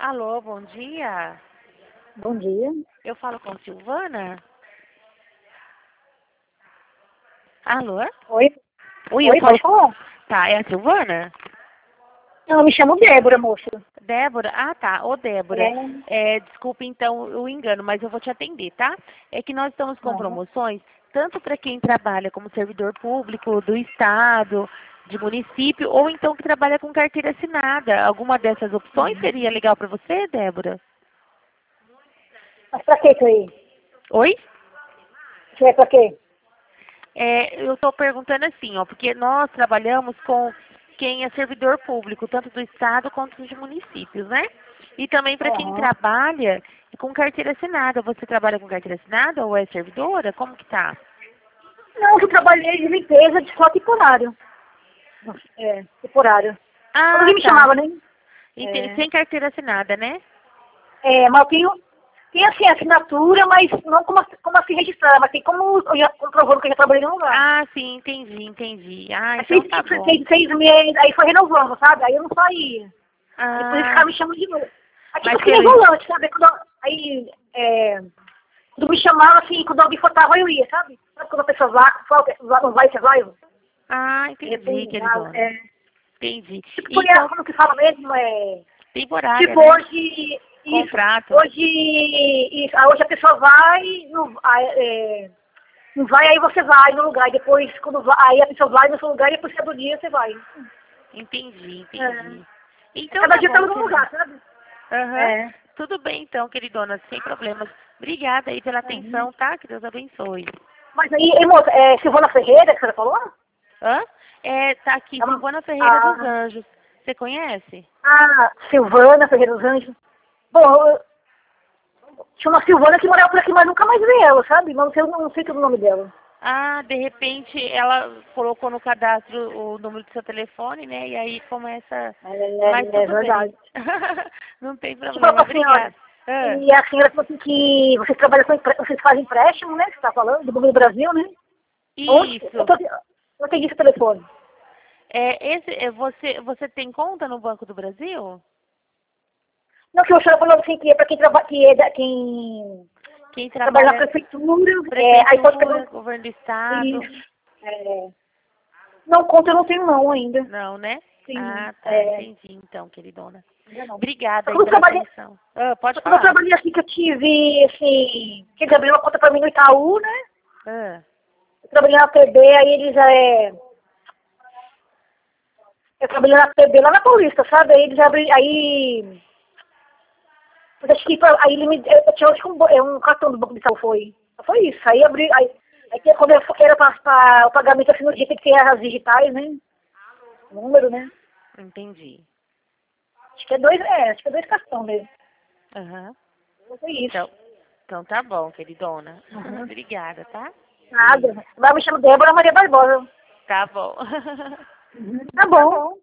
Alô, bom dia. Bom dia. Eu falo com Silvana? Alô? Oi? Oi, eu Oi, posso... pode falar? Tá, é a Silvana? Eu me chamo Débora, moça. Débora? Ah, tá. Ô, Débora. É. Desculpe, então, o engano, mas eu vou te atender, tá? É que nós estamos com Aham. promoções, tanto para quem trabalha como servidor público do Estado, de município, ou então que trabalha com carteira assinada. Alguma dessas opções seria legal para você, Débora? Mas pra que isso aí? Oi? Isso é pra quê? Eu estou perguntando assim, ó, porque nós trabalhamos com quem é servidor público, tanto do Estado quanto de municípios, né? E também para quem Aham. trabalha com carteira assinada. Você trabalha com carteira assinada ou é servidora? Como que tá? Não, eu trabalhei de limpeza de só temporário. É, temporário. Quando Ah, alguém me tá. chamava, né? Entendi. É, Sem carteira assinada, né? mas eu tenho assim, assinatura, mas não como assim registrar, mas tem como eu já comprovando que eu já trabalhei no lugar. Ah, sim, entendi. Ah, Mas então tá bom. seis meses, aí foi renovando, sabe? Aí eu não saía. Aí por isso Ah, ficava me chamando de novo. Aí tipo mas assim, é pelo... volante, sabe? Quando me chamava, assim, quando alguém faltava, eu ia, sabe? Sabe quando a pessoa não vai, você vai? Ah, entendi, queridona. É, Entendi. tipo, Então, como que fala mesmo? temporária, Tipo, né? hoje, isso. Contrato. Hoje a pessoa vai, não vai, aí você vai no lugar. E depois, aí a pessoa vai no seu lugar e depois, cada dia, você vai. Entendi. É. Então Cada tá dia tá bom, num querida. lugar, sabe? Aham. É. Tudo bem então, queridona, sem problemas. Obrigada aí pela Uhum. atenção, tá? Que Deus abençoe. Mas aí, moça, Silvana Ferreira, que você falou? Hã? Tá aqui, É uma- Silvana Ferreira dos Ah, Anjos. Você conhece? Silvana Ferreira dos Anjos. Bom, tinha uma Silvana que morava por aqui, mas nunca mais vi ela, sabe? Mas não sei o nome dela. Ah, de repente ela colocou no cadastro o número do seu telefone, né? E aí começa. Mas É tudo bem. verdade. Não tem Deixa eu falar problema, pra senhora. obrigada. Ah, E a senhora falou assim que vocês trabalham vocês fazem empréstimo, né? Você está falando, do Banco do Brasil, né? Onde? isso. Eu entendi esse telefone. Você tem conta no Banco do Brasil? Não, que o senhor falou assim que é para quem trabalha, quem Quem trabalha na trabalha prefeitura, aí pode pegar prefeitura, governo do estado. isso. É, não, conta eu não tenho não ainda. Não, né? Sim, Ah, tá, entendi então, queridona. ainda não. Obrigada Só aí quando eu pela trabalhei, atenção. Ah, pode só quando eu falar. trabalhei assim que eu tive, assim, que eles abriram uma conta para mim no Itaú, né? Ah, Eu trabalhei na PB, aí eu trabalhei na PB lá na Paulista, sabe? Aí eles abriram, aí eu acho que aí ele eu tinha acho que um cartão do Banco de Itaú foi isso. Aí abri, quando era para o pagamento assim no dia tem que ter as digitais, né? Número, né? entendi. Acho que é dois cartões mesmo. Aham. Foi isso. Então tá bom, queridona. Uhum. Obrigada, tá? Beijo. Nada. Vai me chamar Débora Maria Barbosa. Tá bom. Tá bom.